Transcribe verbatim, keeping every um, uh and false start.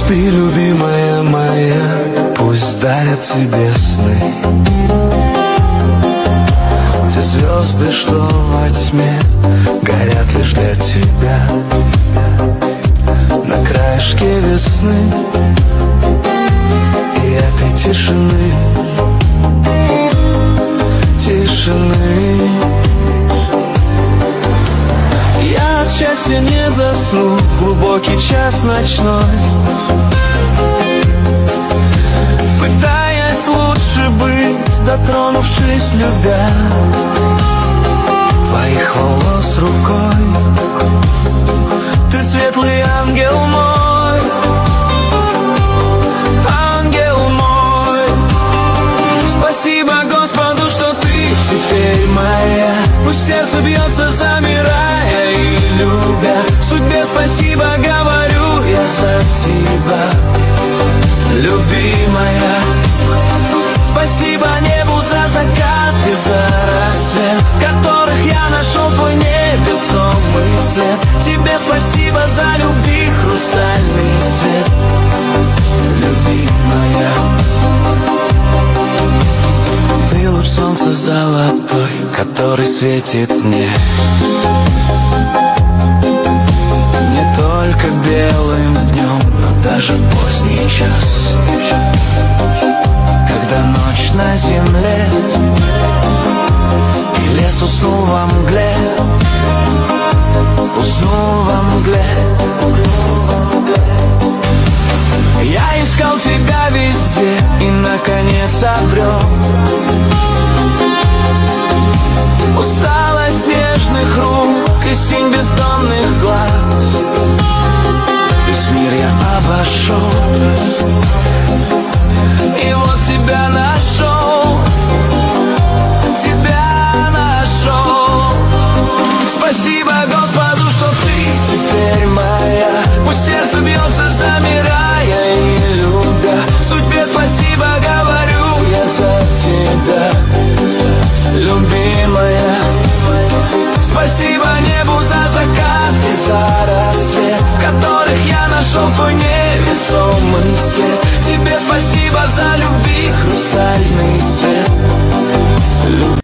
Спи, любимая моя, пусть дарят тебе сны те звезды, что во тьме горят лишь для тебя. На краешке весны и этой тишины, тишины. Я от счастья не засну в глубокий час ночной, пытаясь лучше быть, дотронувшись, любя твоих волос рукой. Ты светлый ангел мой, ангел мой. Спасибо Господу, что ты теперь моя. Пусть сердце бьется, замирая и любя. Судьбе спасибо говорю я за тебя, любимая. Спасибо небу за закат и за рассвет, в которых я нашел твой невесомый след. Тебе спасибо за любви хрустальный свет, любимая. Ты луч солнца золотой, который светит мне не только белым днем, но даже в поздний час, когда ночь на земле и лес уснул во мгле, уснул во мгле. Я искал тебя везде и наконец обрел. Усталость нежных рук и синь бездонных глаз. Весь мир я обошел, и вот тебя нашел, тебя нашел. Спасибо Господу, что ты теперь моя. Пусть сердце бьется, замирая и любя. Судьбе спасибо говорю я за тебя, любимая. Спасибо небу за закат и за рассвет, в которых я нашел твой невесомый след. Тебе спасибо за любви хрустальный свет.